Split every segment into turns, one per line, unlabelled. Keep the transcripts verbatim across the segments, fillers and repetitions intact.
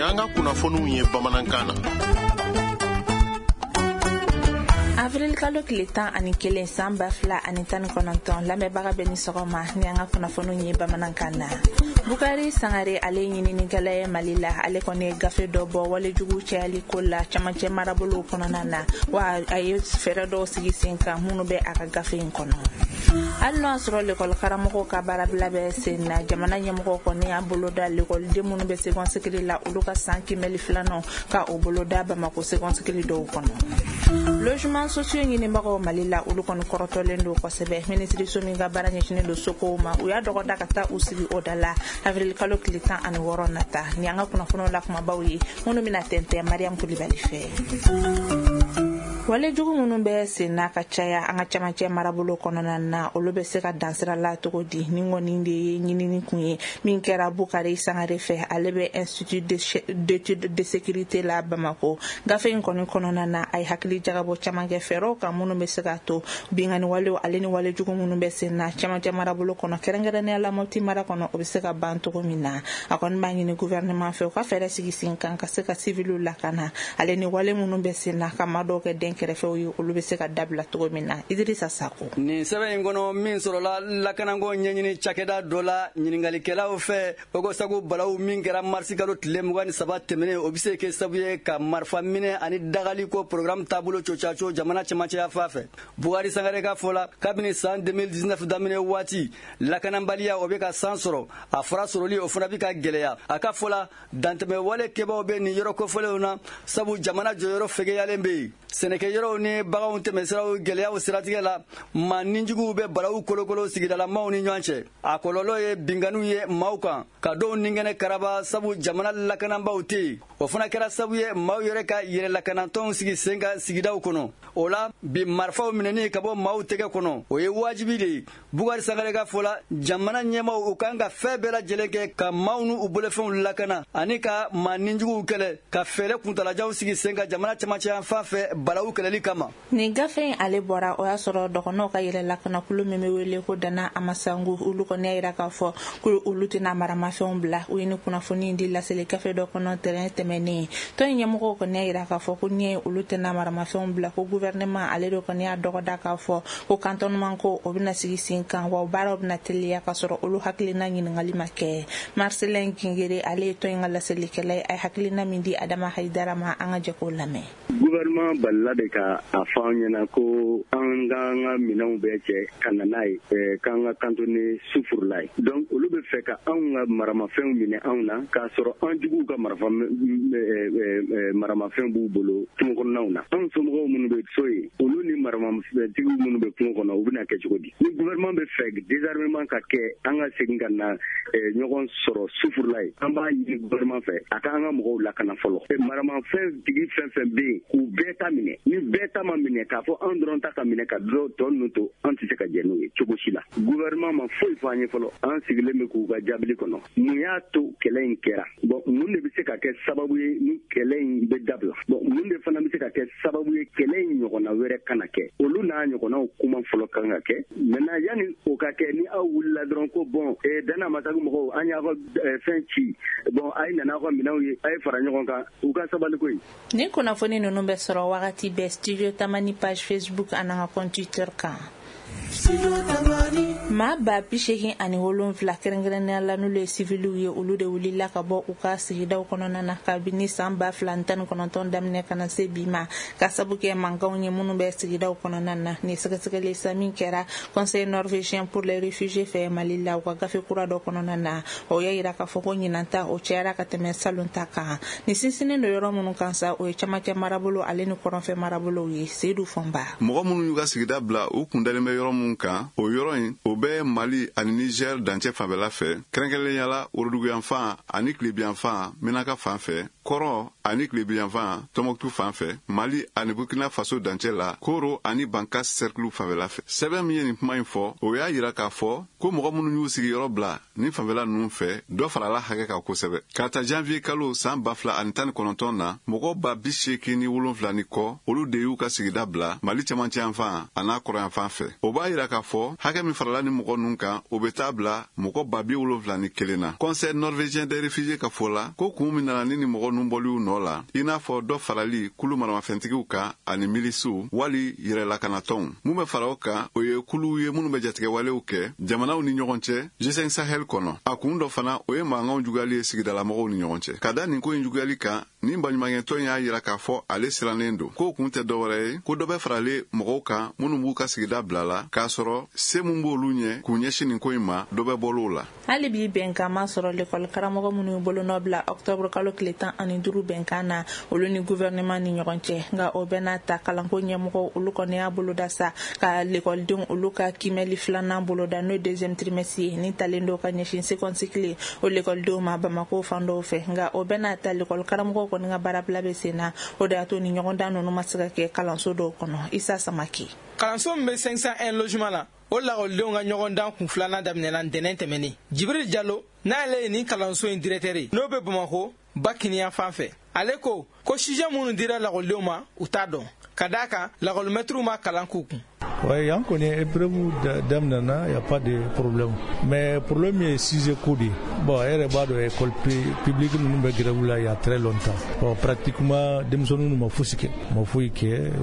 n'an ka kunnafoniw ye bamanankan na.
Avril kalo tile tan ani kelen san ba fila ani tan ni kɔnɔntɔn lamɛnbaga bɛ ni sɔgɔma ni an ka kunnafoniw ye bamanankan na. Bukari Sangare ale ɲininikɛla ye Mali la, ale kɔni ye gafe dɔ bɔ walejugu cayali ko la camancɛ marabolow kɔnɔna na, wa a ye fɛɛrɛ dɔw sigi sen kan minnu bɛ a ka gafe in kɔnɔ. Hali n'o y'a sɔrɔ lekɔli karamɔgɔw ka baarabila bɛ sen na, jamana ɲɛmɔgɔw kɔni y'a boloda lekɔliden minnu bɛ seconde la olu ka san kimɛli filanan ka o boloda Bamako seconde dɔw kɔnɔ. Logement sociaux ɲinibagaw Mali la olu kɔni kɔrɔtɔlen don kosɛbɛ. Ministre so min ka baara ɲɛsinnen don sokow ma u y'a dɔgɔda ka taa u sigi o da la avril kalo tile tan ani wɔɔrɔ nata. Ni an ka kunnafoniw la kumabaw ye minnu bɛna tɛntɛn Mariam Kulibali fɛ. Walejugu minnu bɛ sen na ka caya an ka camancɛ marabolo kɔnɔna na olu bɛ se ka dansira la cogo di ni kɔni de ye ɲinini kun ye min kɛra Bukari Sangare fɛ. Ale bɛ Institut d'études de sécurité la Bamako. Gafe in kɔni kɔnɔna na a ye hakili jagabɔ caman kɛ fɛɛrɛw kan minnu bɛ se ka to bingani walew ale ni walejugu minnu bɛ sen na camancɛ marabolo kɔnɔ kɛrɛnkɛrɛnnenya la Mopti mara kɔnɔ o bɛ se ka ban cogo min na. A kɔni b'a ɲini gouvernement fɛ u ka fɛɛrɛ sigi sen kan ka se ka civiliw lakana ale ni wale minnu bɛ sen na ka maa dɔw kɛ den kɛrɛfɛw ye olu bɛ se ka dabila cogo min na. Idrissa Sako.
Ni sɛbɛn in kɔnɔ min sɔrɔla lakanako ɲɛɲini cakɛda dɔ la ɲiningalikɛlaw fɛ o ko sago balawu min kɛra marisi kalo tile mugan ni saba tɛmɛnen o bɛ se kɛ sababu ye ka marifa minɛ ani dagali ko programme taabolo cocaco jamana cɛmancɛya fa fɛ. Bukari Sangare ka fɔ la kabini san deux mille dix-neuf daminɛ waati lakanabaliya o bɛ ka san sɔrɔ a fɔra sɔrɔli o fana bɛ ka gɛlɛya. A ka fɔ la dantɛmɛ wale kɛbaw bɛ nin yɔrɔ kofɔlenw na sabu jamana jɔyɔrɔ fɛgɛyalen bɛ yen. Sɛnɛkɛyɔrɔw ni baganw tɛmɛsiraw gɛlɛyaw siratigɛ la maa ninjuguw bɛ balawu kolokolo sigidalamaw ni ɲɔgɔn cɛ. A kɔlɔlɔ ye binganiw ye maaw kan ka dɔw ninkɛnɛ karaba sabu jamana lakanabaw tɛ yen. O fana kɛra sabu ye maaw yɛrɛ ka yɛrɛ lakanatɔnw sigi sen kan sigidaw kɔnɔ. O la bi marifaw minɛni ka bɔ maaw tɛgɛ kɔnɔ o ye wajibi de ye. Bukari Sangare ka fɔ la jamana ɲɛmaw u kan ka fɛn bɛɛ lajɛlen kɛ ka maaw n'u bolofɛnw lakana ani ka maa ninjuguw kɛlɛ ka fɛɛrɛ kuntalajanw sigi sen kan jamana cɛmancɛ fan fɛ balawu kɛlɛli kama.
Ni gafe in ale bɔra o y'a sɔrɔ dɔgɔnɔw ka yɛlɛ lakanakulu min bɛ wele ko Dana Amasangu olu kɔni y'a jira k'a fɔ ko olu tɛna maramafɛnw bila. U ye ni kunnafoni di laseli gafe dɔ kɔnɔ tɛrɛn tɛmɛnen. Tɔn ɲɛmɔgɔw kɔni y'a jira k'a fɔ ko ni olu tɛna maramafɛnw bila ko gouvernement ale de kɔni y'a dɔgɔda k'a fɔ ko cantonnement ko o bɛna sigi sen kan wa baaraw bɛna teliya ka sɔrɔ olu hakilina ɲininkali ma kɛ. Marcelin Gingere ale ye tɔn in ka laselikɛla ye a ye hakilina min di Adama Haidara ma an ka jɛ k'o lamɛn.
Gouvernement balila de ka a fɔ an ɲɛna ko an ka ka minɛnw bɛɛ cɛ ka na n'a ye k'an ka kantone sufurula ye. Donc olu bɛ fɛ ka anw ka maramafɛnw minɛ anw na k'a sɔrɔ an juguw ka maramafɛn b'u bolo kungo kɔnɔnaw na. Anw somɔgɔw minnu bɛ so ye olu ni maramafɛntigiw minnu bɛ kungo kɔnɔ u bɛna kɛ cogo di? Ni gouvernement bɛ fɛ désarmement ka kɛ an ka segin ka na ɲɔgɔn sɔrɔ sufurula ye an b'a ɲini gouvernement fɛ a ka an ka mɔgɔw lakana fɔlɔ. Maramafɛn tigi fɛn fɛn bɛ yen k'u bɛɛ ta minɛ ni bɛɛ ta ma minɛ k'a fɔ an dɔrɔn ta ka minɛ ka dɔrɔn tɔ ninnu to an tɛ se ka jɛ n'u ye cogo si la. Gouvernement ma foyi fɔ an ye fɔlɔ an sigilen bɛ k'u ka jaabili kɔnɔ. Mun y'a to kɛlɛ in kɛra? Bon mun de bɛ se ka kɛ sababu ye ni kɛlɛ in bɛ dabila? Bon mun de fana bɛ se ka kɛ sababu ye kɛlɛ in ɲɔgɔnna wɛrɛ kana kɛ? Olu n'a ɲɔgɔnnaw kuma fɔlɔ kan ka kɛ. Maintenant yanni o ka kɛ ni aw wulila dɔrɔn ko bon Dana Amasangu mɔgɔw an y'a ka fɛn ci bon a ye nana aw ka minɛnw ye a ye fara ɲɔgɔn kan u ka sabali koyi.
Ni kunnafoni ninnu bɛ sɔrɔ wagati bɛɛ studio Tamani page Facebook ani an ka compte Twitter kan. Maa ba bi seegin ani wolonwula kɛrɛnkɛrɛnnenya la n'olu ye civiliw ye olu de wulila ka bɔ u ka sigidaw kɔnɔna na kabini san ba fila ani tan ni kɔnɔntɔn daminɛ ka na se bi ma ka sabu kɛ mankanw ye minnu bɛ sigidaw kɔnɔna na. Ni sɛgɛsɛgɛli sa min kɛra conseil norvégien pour les réfugiés fɛ Mali la u ka gafe kura dɔ kɔnɔna na o y'a jira k'a fɔ ko ɲinan ta o cɛyara ka tɛmɛ salon ta kan. Ni sinsinnen don yɔrɔ minnu kan sa o ye camancɛ marabolo ale ni kɔrɔnfɛ marabolow ye. Seydou Fɔnba.
Mɔgɔ minnu y'u ka sigida bila u kundalen bɛ yɔrɔ minnu kan o yɔrɔ in o bɛ Mali ani Niger dancɛ fanfɛla fɛ kɛrɛnkɛrɛnnenya la Woroduguyanfan ani Kilebiyanfan Menaka fan fɛ Kɔrɔ ani Kilebiyanfan Tɔnbɔkutu fan fɛ Mali ani Burkina Faso dancɛ la Koro ani Bankas cercle fanfɛla fɛ. Sɛbɛn min ye nin kuma in fɔ o y'a jira k'a fɔ ko mɔgɔ minnu y'u sigiyɔrɔ bila ni fanfɛla ninnu fɛ dɔ farala hakɛ kan kosɛbɛ. Ka ta janvier kalo san ba fila ani tan ni kɔnɔntɔn na mɔgɔ ba bi seegin ni wolonwula ni kɔ olu de y'u ka sigida bila Mali cɛmancɛ yanfan a n'a kɔrɔyanfan fɛ. O b'a yira k'a fɔ hakɛ min farala ni mɔgɔ nun kan o be taa bila mɔgɔ ba bi wolonfila ni kelen na. Conseil norvégien des réfugiés ka fɔ la ko kun min nana ni ni mɔgɔ nun bɔliw nɔ la i n'a fɔ dɔ farali kulu maramafɛntigiw kan ani milisiw wali yɛrɛlakanatɔnw. Mun bɛ fara o kan o ye kuluw ye minnu bɛ jatigɛ walew kɛ jamanaw ni ɲɔgɔn cɛ G cinq Sahel kɔnɔ. A kun dɔ fana o ye mankanw juguyali ye sigidalamɔgɔw ni ɲɔgɔn cɛ. Ka da nin ko in juguyali kan ni baɲumankɛtɔn y'a yira k'a fɔ ale sirannen don ko kun tɛ dɔwɛrɛ ye ko dɔ bɛ farale mɔgɔw kan minnu b'u ka sigida bila la k'a sɔrɔ se mun b'olu ɲɛ k'u ɲɛsin nin ko in ma dɔ bɛ bɔl'o la.
Hali bi bɛnkan ma sɔrɔ l'école karamɔgɔ minnu bolo nɔ bila octobre kalo tile tan ani duuru bɛnkan na olu ni gouvernement ni ɲɔgɔn cɛ nka o bɛɛ n'a ta kalanko ɲɛmɔgɔ olu kɔni y'a boloda sa ka l'écoledenw olu ka kimɛli filanan boloda n'o deuxième trimestre ye ni talen do ka ɲɛsin second cycle o l'écoledenw ma Bamako fan dɔw fɛ nka o bɛɛ n'a ta l'école karamɔgɔ kɔni ka baarabila bɛ sen na o de y'a to ni ɲɔgɔn dan ninnu ma se ka kɛ kalanso dɔw kɔnɔ. Isa Samaki.
Kalanso min bɛ cinq cent un logement la o lakɔlidenw ka ɲɔgɔn dan kun filanan daminɛna ntɛnɛn tɛmɛnen. Jibril Jalo n'ale ye nin kalanso in directeur ye n'o bɛ Bamako Bakiniya fan fɛ. Ale ko ko sujet minnu dira lakɔlidenw ma u t'a dɔn ka d'a kan lakɔlimɛtiriw ma kalan k'u kun.
Oui, on connaît épreuve d'amnana, il n'y a pas de problème. Mais le problème est sujet codé. Bon, elle est pas de l'école publique, nous nous grève là il y a très longtemps. Bon, pratiquement, des gens nous m'ont fouillé, m'ont fouillé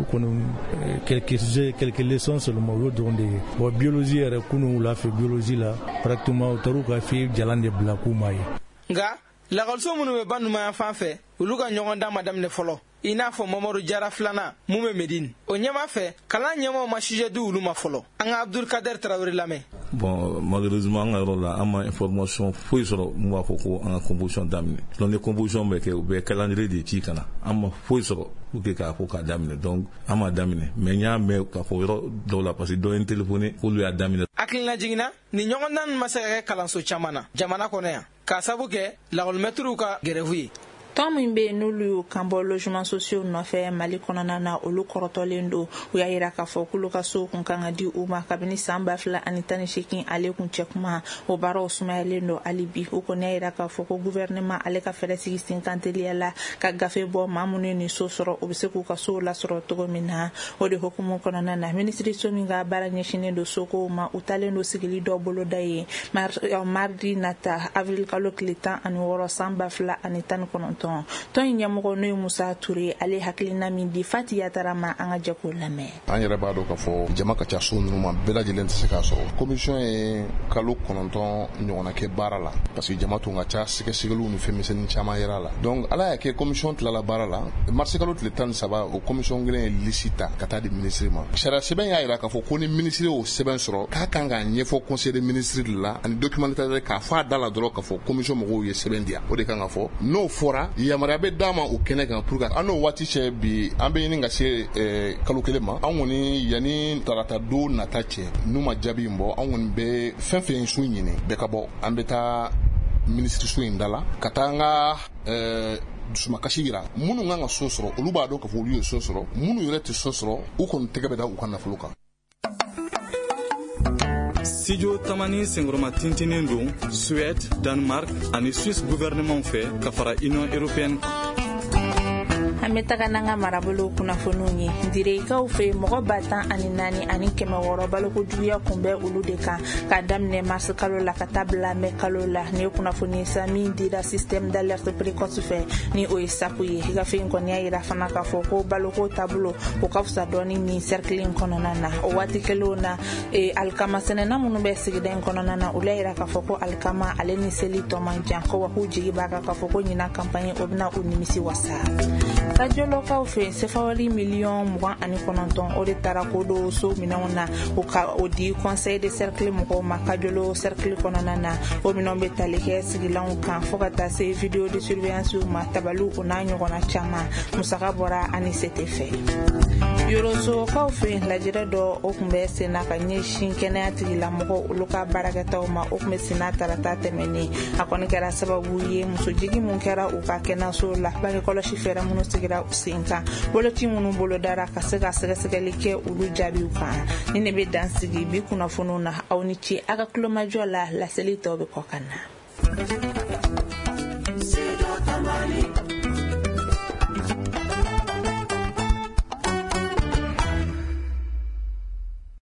que quelques sujets, quelques leçons seulement. Bon, biologie, elle est nous l'a fait biologie là. Pratiquement, au tarou qu'a fait jalan de blakou maï.
Nga, la colso munu be banu ma fan fe, ulu ka ɲɔgɔn da madame ne fɔlɔ. I n'a fɔ Mamadu Jara filana mun bɛ Medine. O ɲɛma fɛ kalan ɲɛmaw ma sujet di olu ma fɔlɔ. An ka Abdul Kader Traoré lamɛn.
Bon, malheureusement an ka yɔrɔ la an ma information foyi sɔrɔ mun b'a fɔ ko an ka composition daminɛ. Donc ni composition bɛ kɛ u bɛ calendrier de ci kana. An ma foyi sɔrɔ pour que k'a fɔ k'a daminɛ. Donc an ma daminɛ. Mais n y'a mɛn k'a fɔ yɔrɔ dɔw la parce que dɔ ye n téléphoné k'olu y'a daminɛ.
Hakilina jiginna ni ɲɔgɔn dan ma se ka kɛ kalanso caman na jamana kɔnɔ yan. K'a sabu kɛ lakɔlimɛtiriw ka grève ye.
Tɔn min bɛ yen n'olu y'u kan bɔ logement sociaux nɔfɛ Mali kɔnɔna na olu kɔrɔtɔlen don u y'a yira k'a fɔ k'olu ka so kun kan ka di u ma kabini san ba fila ani tan ni seegin ale kun cɛ kuma o baaraw sumayalen don hali bi u kɔni y'a yira k'a fɔ ko gouvernement ale ka fɛɛrɛ sigi sen kan teliya la ka gafe bɔ maa minnu ye nin so sɔrɔ u bɛ se k'u ka so lasɔrɔ cogo min na o de hukumu kɔnɔna na minisiri so min ka baara ɲɛsinnen don sokow ma u talen don sigili dɔ boloda ye mardi nata avril kalo tile tan ani wɔɔrɔ san ba fila ani tan ni kɔnɔntɔn. Tɔn in ɲɛmɔgɔ n'o ye Musa Ture ale hakilina min di Fati Yatara ma an ka jɛ k'o lamɛn.
An yɛrɛ b'a dɔn k'a fɔ jama ka ca so ninnu ma bɛɛ lajɛlen tɛ se k'a sɔrɔ. Commission ye kalo kɔnɔntɔn ɲɔgɔnna kɛ baara la parce que jama tun ka ca sɛgɛsɛgɛliw ni fɛnmisɛnnin caman yɛrɛ la. Donc ala y'a kɛ commission tilala baara la mars kalo tile tan ni saba o commission kelen ye liste ta ka taa di ministre ma. Sariya sɛbɛn y'a jira k'a fɔ ko ni ministre y'o sɛbɛn sɔrɔ k'a kan k'a ɲɛfɔ conseil des ministres de la ani documentaire k'a fɔ a da la dɔrɔn k'a fɔ commission mɔgɔw ye sɛbɛn di yan. O de kan ka fɔ n'o fɔra yamaruya bɛ d'a ma o kɛnɛ kan pour que an n'o waati cɛ bi an bɛ ɲini ka se kalo kelen ma an kɔni yanni tarata don nata cɛ n'u ma jaabi in bɔ an kɔni bɛ fɛn fɛn su ɲini bɛɛ ka bɔ an bɛ taa ministre so in da la ka taa an ka dusumakasi yira minnu kan ka so sɔrɔ olu b'a dɔn k'a fɔ olu ye so sɔrɔ minnu yɛrɛ tɛ so sɔrɔ u kɔni tɛgɛ bɛ da u ka nafolo kan.
Studio Tamani Sengroma tintinin don Suède, Danemark ani Suisse gouvernement fɛ ka fara Union européenne.
An bɛ taga n'an ka marabolo kunnafoniw ye direkaw fɛ mɔgɔ ba tan ani naani ani kɛmɛ wɔɔrɔ balokojuguya kunbɛn olu de kan ka daminɛ mars kalo la ka taa bila mai kalo la ni ye kunnafoni sa min dira système d'alerte précoce fɛ ni o ye sapu ye gafe in kɔni y'a yira fana k'a fɔ ko baloko taabolo o ka fisa dɔɔni ni cercle in kɔnɔna na o waati kelenw na alikama sɛnɛna minnu bɛ sigida in kɔnɔna na olu y'a yira k'a fɔ ko alikama ale ni seli tɔ man jan ko wa k'u jigi b'a kan k'a fɔ ko ɲinan campagne o bɛna u nimisi wasa. Radiolokaw fɛ sefawari miliyɔn mugan ani kɔnɔntɔn o de taara ko do so minɛnw na o ka o di conseil de cercle mɔgɔw ma kajolo cercle kɔnɔna na o minɛnw bɛ tali kɛ sigilanw kan fo ka taa se vidéo de surveillance ma tabaliw o n'a ɲɔgɔnna caman musaka bɔra ani sete fɛ. Yorosokaw fɛ lajɛrɛ dɔ o tun bɛ senna ka ɲɛsin kɛnɛya tigilamɔgɔw olu ka baarakɛtaw ma o tun bɛ senna tarata tɛmɛnen a kɔni kɛra sababu ye musojigi mun kɛra u ka kɛnɛyaso la bange kɔlɔsi fɛɛrɛ minnu sigira u sen kan boloci minnu bolodara ka se ka sɛgɛsɛgɛli kɛ olu jaabiw kan ni ne bɛ dan sigi bi kunnafoniw na aw ni ce a ka tulomajɔ la laseli tɔw bɛ kɔ ka na.